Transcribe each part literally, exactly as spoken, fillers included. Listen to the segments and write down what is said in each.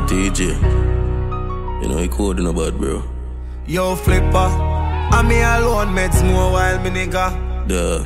T J, you know he coding about, bro. Yo, Flipper, and me alone meds more while me nigga. Duh.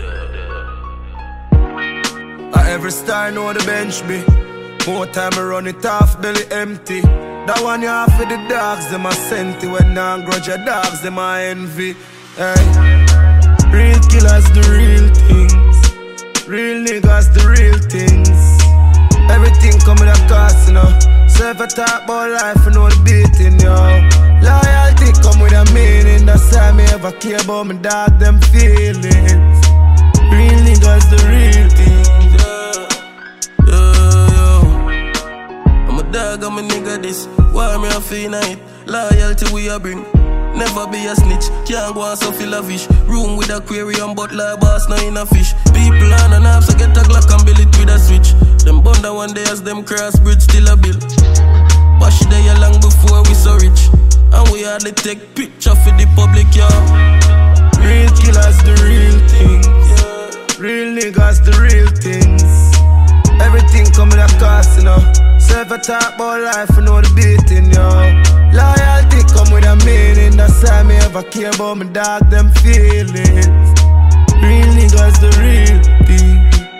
I every star know the bench be. More time I run it off, belly empty. That one you have for the dogs, them a senti. When non grudge your dogs, them a envy. Hey. Real killers, the real things. Real niggas, the real things. Everything come with a cost, you know. So if I talk about life, I know the beating, yo. Loyalty come with a meaning. That's why me ever care about my dog, them feelings. Real niggas, the real things, yeah. Yo, yo. I'm a dog, I'm a nigga this. Why me a feel night? Loyalty we a bring. Never be a snitch, can't go on so feel a fish. Room with aquarium, but like boss, no in a fish. People on and off, so get a Glock and build it with a switch. Them bunda one day as them cross bridge still a bill. Wash it there long before we so rich. And we hardly take picture for the public, yo. Real killers, the real things, yeah. Real niggas, the real things. Everything come with a cost, you know. So if I talk about life, I know the beating, yo. Loyalty come with a meaning. That's why me ever care about my dog, them feelings. Real niggas, the real thing.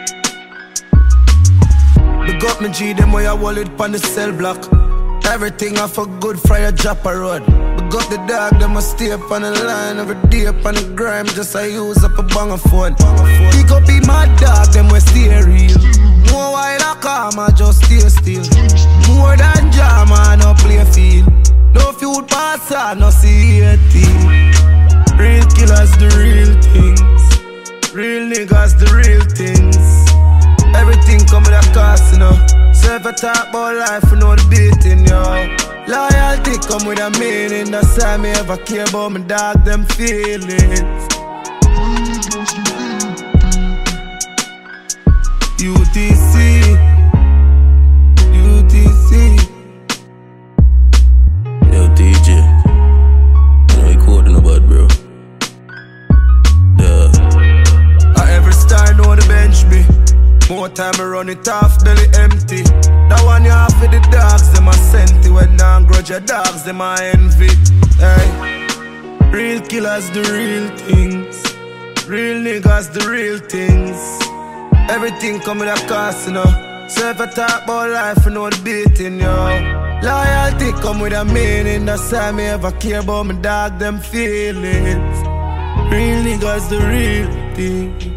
Big up me G, them way I wallet pon the cell block. Everything off a good fire drop a road. Big up the dog, them a stay up on the line. Every day up on the grime, just I use up a banger phone. Pick up be my dog, them we stay real. More while I come, I just stay still. More than jam, I no play field. No feud pass, I no see a thing. Real killers, the real things. Real niggas, the real things. Everything come with a cost, you know. So if I talk about life, you know the beating, yo. Loyalty come with a meaning. That's why me ever care about my dog, them feelings. U T C, U T C. Yo, T J, you know he coding about, bro. Duh. I every star know the bench be. More time I run it off, belly empty. That one you have for the dogs, them a senti. When non grudge your dogs, them a envy. Hey. Real killers, the real things. Real niggas, the real things. Everything come with a cost, you know. So if I talk about life, I know the beating, yo. Loyalty come with a meaning. That's why me ever care about my dog, them feelings. Real niggas, the real thing.